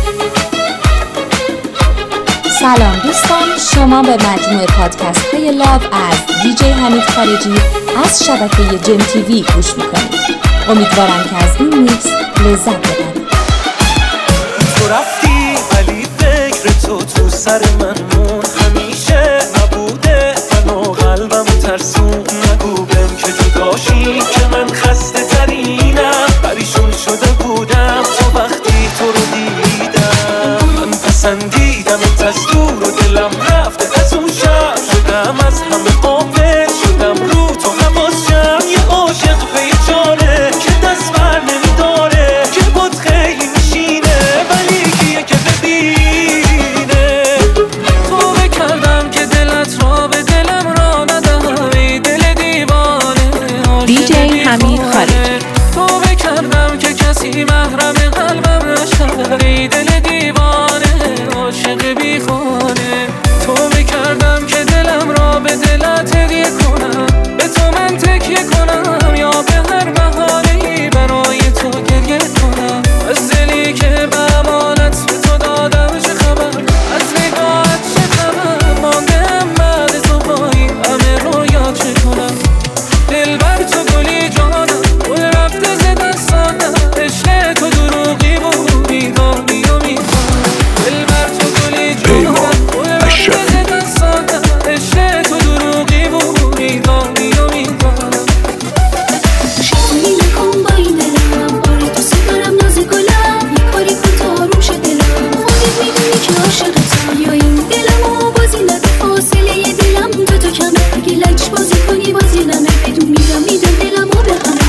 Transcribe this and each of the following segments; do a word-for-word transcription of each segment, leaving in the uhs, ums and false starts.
سلام دوستان، شما به مجموعه پادکست های لاو از دیجی حمید خارجی از شبکه جم تیوی گوش میکنید. امیدوارم که از این میکس لذت ببرید. تو رفتی ولی فکر تو تو سر من مون، همیشه نبوده منو قلبم ترسون. نگو بهم که جداشی که من خسته ترینم، پریشون شده بودم تو وقتی تو رو دیدم. من پسندیدم از دور و دلم رفته از اون شب، شدم از همه قافل، شدم رو تو حواسم. یه عاشق به یه جانه که دست بر نمیداره، که بود خیلی میشینه ولی کیه که ببینه. تو بکردم که دلت را به دلم را ندهم، ای دل دیوانه دیجی حمید خارجی. تو بکردم که کسی محرم قلبم نشه، ای دل دیوانه عاشق بی خانه. تو بکردم که دلم را به دلت هدیه کنم، به تو من تکیه کنم، یا به هر بهانه‌ای برای تو گریه کنم. از دلی که به امانت به تو دادم چه خبر، از نگاهت چه خبر، ماندم بعد تو پایی همه رویا چه کنم. دل بر تو گلی جانم، گل رفته ز دستانم، عشق تو دروغی بود میدانی و میخوانم. دل بر تو گلی جانم، گل رفته ز دستانم، عشق تو دروغی بود میدانی و میخوانم. شیطونی نکن با این دلم، آره تو سی دارم ناز گلم، یه کاری کن تا آروم شه دلم. خودت میدونی که عاشقتم، یا این دلمو بازی نده، فاصله ی دلم دو تا کمه. اگه لج بازی کنی بازی نمه، بدون میرم میدم دلمو بخمه.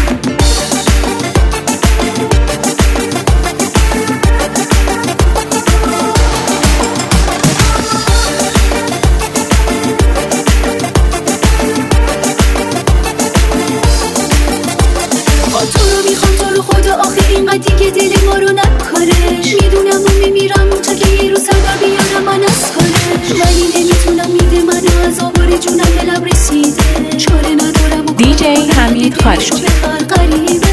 تو رو میخوام تو رو خدا، آخه اینقدر دیگه دل ما رو نکارش. میدونم و میمیرم تا که یه رو سردار بیارم من از کارش، ولی نمیتونم میده من از آوار جونم دلم رسیده. چاره ندارم و دیجی حمید خارجی. بخار قریبه.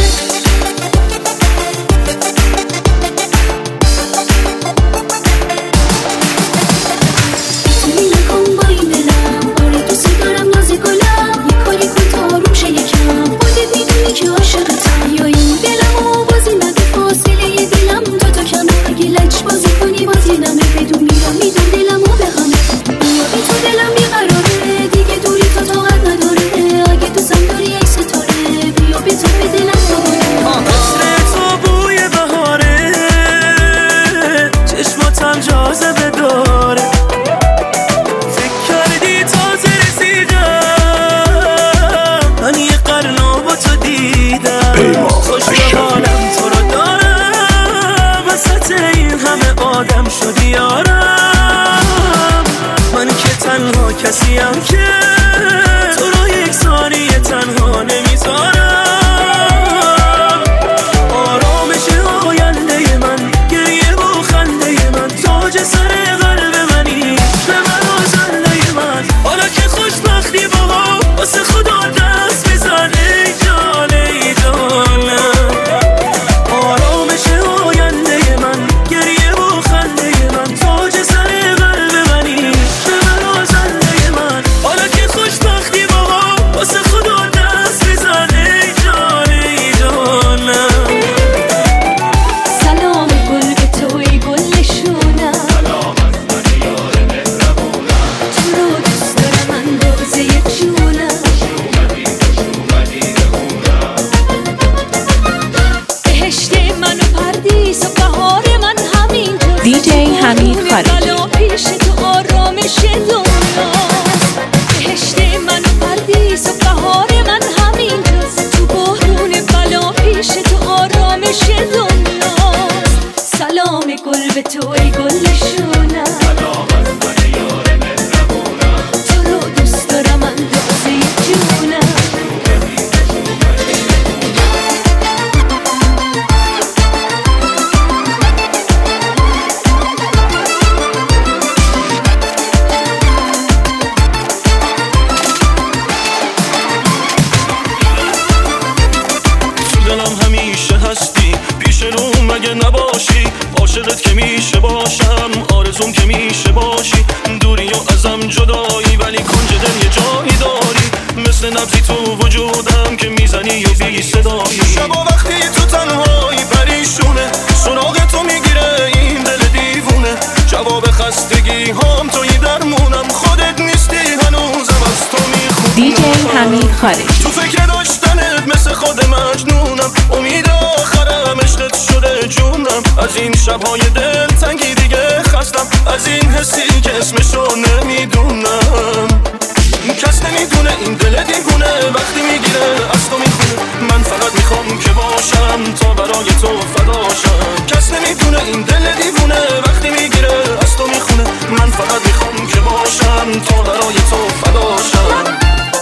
میتونی نکن با این دلم، آره دوست دارم ناز گلم، یه کاری کن تا آروم شه یکم. خودت میدونی که عاشقتم، یا این دلمو بازی نده، فاصله ی دلم دو تا کمه. اگه لج بازی کنی بازی نمه، بدون میرم میدم دلمو بخمه. بیا بی تو دلم بیقراره، دیگه دوری تو طاقت نداره. اگه دوستم داری ای ستاره، بیا بی تو به دلم دوباره. عطر تو بوی بهاره، چشماتم جاذبه داره. فکر کردی تازه رسیدم، من یه قرنو با تو دیدم. خوش به حالم تو رو دارم، وسط این همه آدم شدی یارم. من که تنها کسیم که تو رو یک ثانیه تنها نمیذارم. آرامش آینده من، گریه و خنده من، تاج سر قلب منی، به من و زنده من. حالا که خوشبختی با هم، واسه خدا دست بزن ای جان ای جانم. آرامش آینده من، گریه و خنده من، تاج سر قلب منی، به من و زنده من. حالا که خوشبختی با هم، واسه خدا دست بزن ای جان ای جانم. سلام گل به تو ای گل نشونم، تو رو دوست دارم اندازه جونم. بهشت من و پردیس و بهار من همینجاست. دیجی حمید خارجی. بلا پیش تو آرامش دنیاست. بهشت من و پردیس و بهار من همینجاست. تو بحرون بلا پیش تو آرامش دنیاست. سلام گل به تو ای گل نشونم، تو رو دوست دارم اندازه جونم. دلم همیشه هستی، پیش رو مگه نباشی. عاشقت که میشه باشم، آرزوم که میشه باشی، دوری و ازم جدایی ولی کنج دل یه جایی داری، مثل نبضی تو وجودم که میزنی و بی صدایی. شبا وقتی تو تنهایی پریشونه، سراغ تو میگیره این دل دیوونه، جواب خستگی هم توی درمونم، خودت نیستی هنوزم از تو میخونم. دیجی حمید خارجی. تو فکر داشتنت مثل خود مجنونم، امید آخرم عشقت شده جونم، از این شبهای دل تنگی دیگه خستم، از این حسی که اسمشو نمیدونم. کس نمیدونه این دل دیوونه وقتی میگیره از تو میخونه، من فقط میخوام که باشم تا برای تو فداشم. کس نمیدونه این دل دیوونه وقتی میگیره از تو میخونه، من فقط میخوام که باشم تا برای تو فداشم.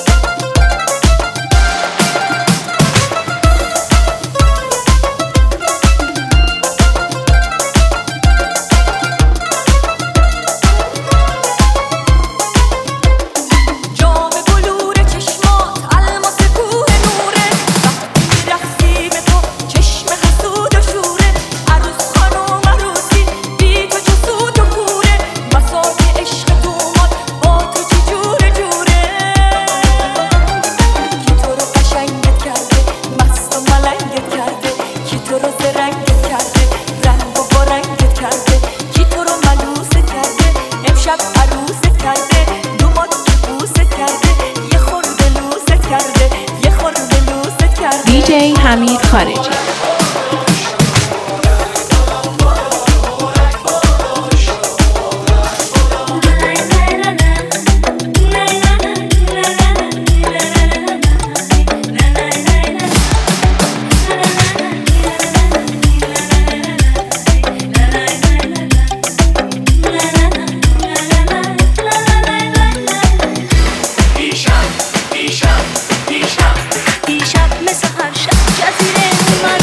دیجی حمید خارجی. دیشب مثل هر شب جزیره اومد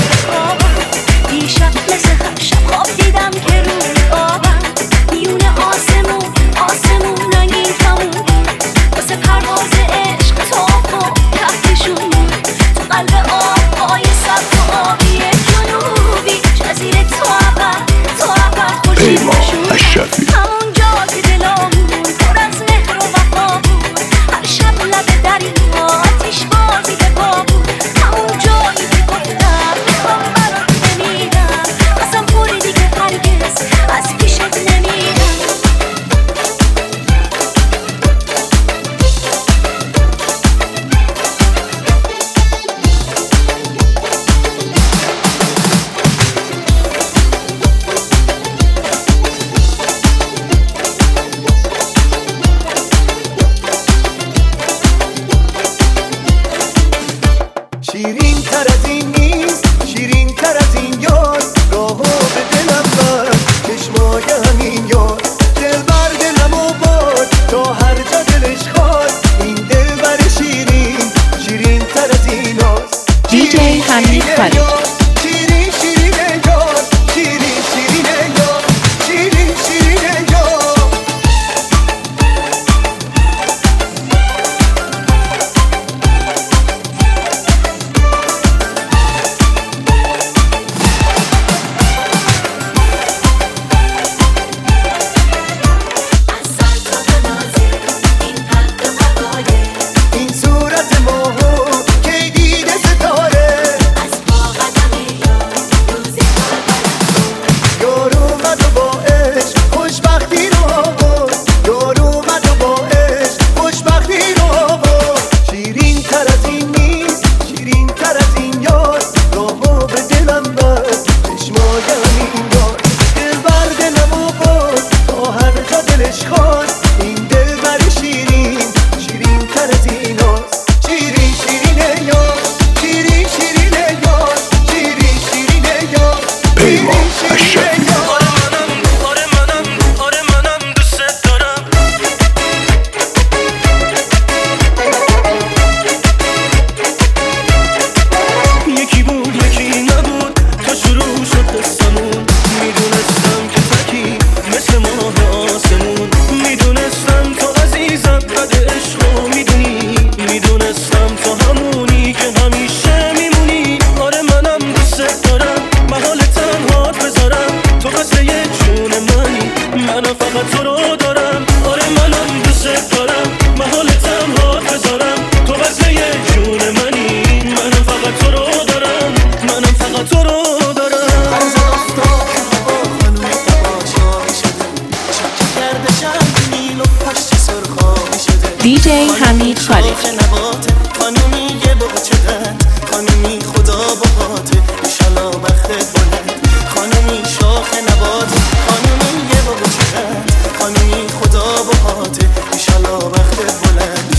فقط تو رو دارم. آره منم دوست دارم، محالتم ها بذارم. تو وزنه جون منی، منم فقط تو رو دارم، منم فقط تو رو دارم. هر زد افتاد با خانوی تقاشایی شده، چکه کرده چند میل و پشت سرخایی شده. دیجی حمید خالد. نباته خانومی یه بغچه قند، خانومی خدا باهاته ایشالا بختت بلند. خانومی شاخ نباته خانومی یه بغچه قند، خانومی خدا باهاته ایشالا بختت بلند.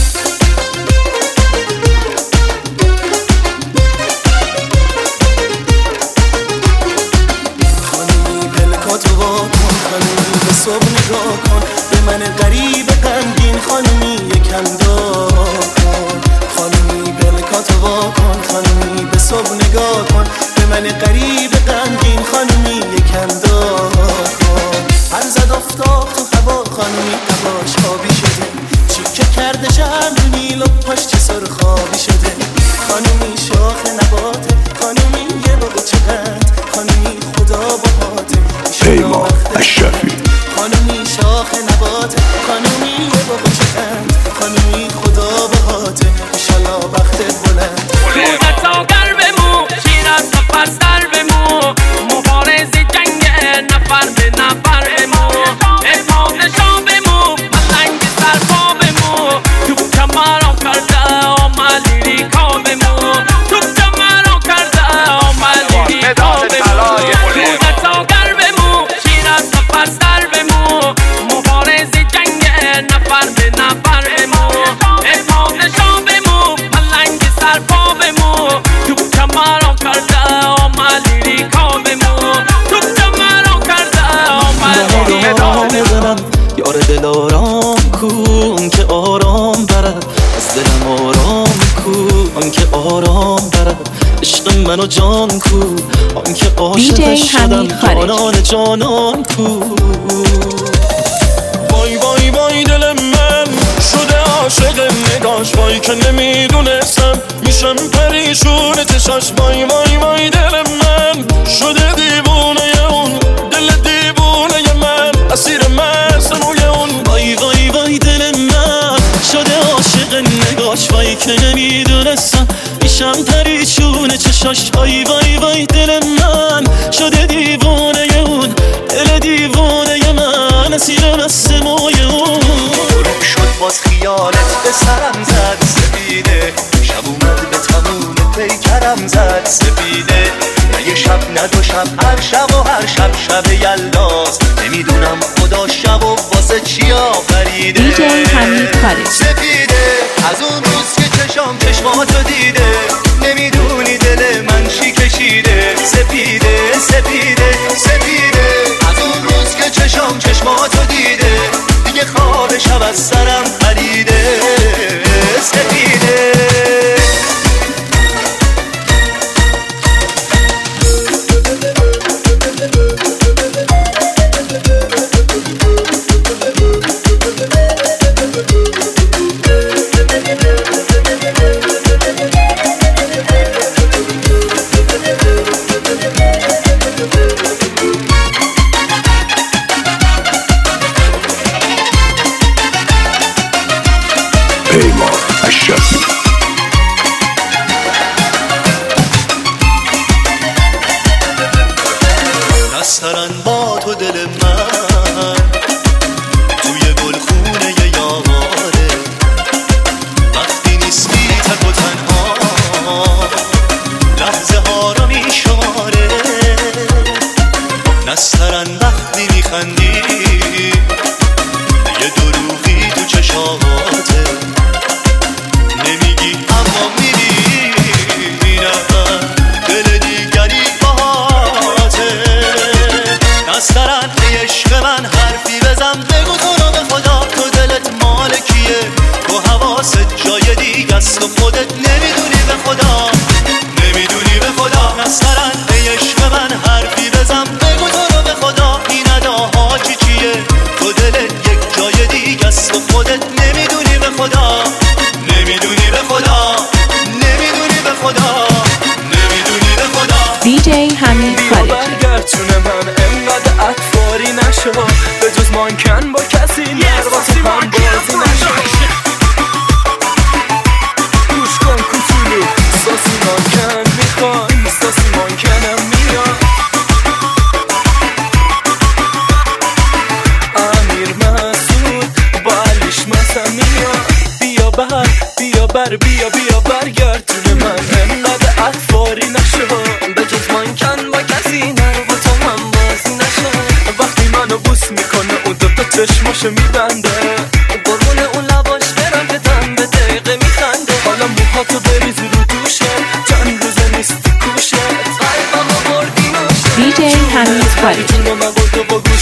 خانومی پلکاتو وا کن، خانومی به صبح نگاه کن، به من غریب غمگین خانومی یکم دار کن. خانومی پلکاتو وا کن، خانومی به صبح نگاه کن، به من غریب غمگین خانومی یکم دار کن. هر زد افتاد تو هوا خانومی قباش آبی شده، چیکه کرده چند میل و پشت سرخابی شده. خانومی شاخ نباته خانومی یه بغچه قند، خانومی خدا باهاته پیمان اشرفی. خانومی شاخ نباته خانومی یه بغچه قند، خانومی خدا باهاته ایشالا بختت بلند. کودتا گر بمو شیر از نفر سر بمو، مبارز جنگ نفر به نفر بمو، امام نشان بمو پلنگ سر پا بمو، تو کمارا کرده آمالی ریکا بمو، تو کمارا کرده آمالی ریکا بمو. کودتا گر بمو شیر از نفر سر بمو، مبارز جنگ نفر به نفر بمو، امام نشان بمو پلنگ سر پا بمو، تو کمارا کرده آمالی ریکا بمو، تو کمارا کرده آمالی ریکا بمو. یار دل آرام کن که آرام برد از دلم، آرام کن که آرام برد عشق منو جان کو، آن که عاشق شدم جانان جانان کو. وای وای وای دل من شده عاشق نگاش، وای که نمیدونستم میشم پریشون چشاش. وای وای وای دل من شده دیوونه اون، دل دیوونه من اسیر مسموی اون. وای وای وای دل من شده عاشق نگاش، وای که نمیدونستم میشم پریشون چشاش. وای وای وای دل من شده دیوونه اون، دل دیوونه من اسیر مسموی اون. غروب شد باز خیالت به سرم زد سپیده، شب اومد به تموم پیکرم زد سپیده. نه یه شب نه دو شب، هر شب و هر شب شب یلداست، نمیدونم خدا شب و واسه چی آفریده. دیجی حمید خالد. سپیده از اون روز که چشام چشماتو دیده، نمیدونی دل من چی کشیده. سپیده سپیده سپیده از اون روز که چشام چشماتو دیده، دیگه خواب شب از سرم پریده. سپیده پیمان اشرفی. نسترن با تو دل من توی گلخونه یاره، وقتی نیستی تک و تنها لحظه ها رو میشماره. نسترن وقتی میخندی یه دروغی تو چشاماته، نمیگی اما میبینم دل دیگری باهاته. نسترن ای عشق من حرفی بزن، بگو تو رو به خدا تو دلت مال کیه، تو حواست جای دیگه است و خودت نمیدونی به خدا، نمیدونی به خدا. نسترن ای عشق من حرفی بزن، بگو تو رو به خدا این اداها چی دختر بیا بیا برگرد تو من، انقدر اطفاری نشو، به جز من کن با کسی نرو، با تو هم بازی نشو. وقتی منو بوس میکنه اون دوتا چشماشو میبنده، قربون اون لباش برم که تن به دقیقه میخنده. حالا موهاتو بریزی رو دوشه، چند روزه نیستی کوشه، قلبمو بردی نوشه. دی جی حمید خارجی. جونو من برد و با گوش